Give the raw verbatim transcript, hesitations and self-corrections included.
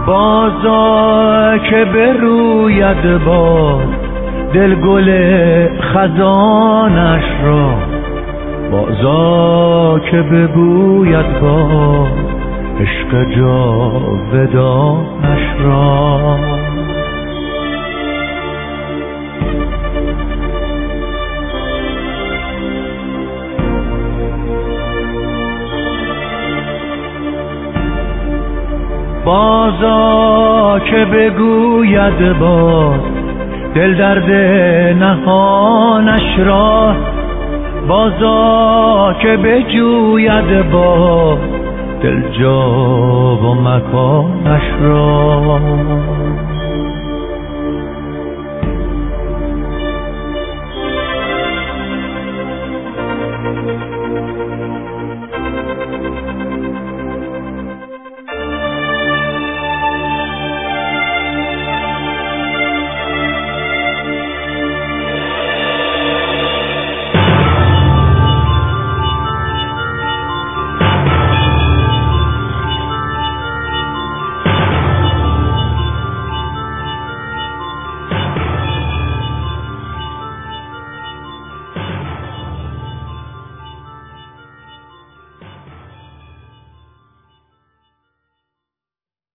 بازا که بروید باز دل گل خزانش را، بازا که بگوید باز عشق جاودانش را. بازا که بگوید باز دل درد نهانش را، بازا که بجوید باز دل جا و مکانش را.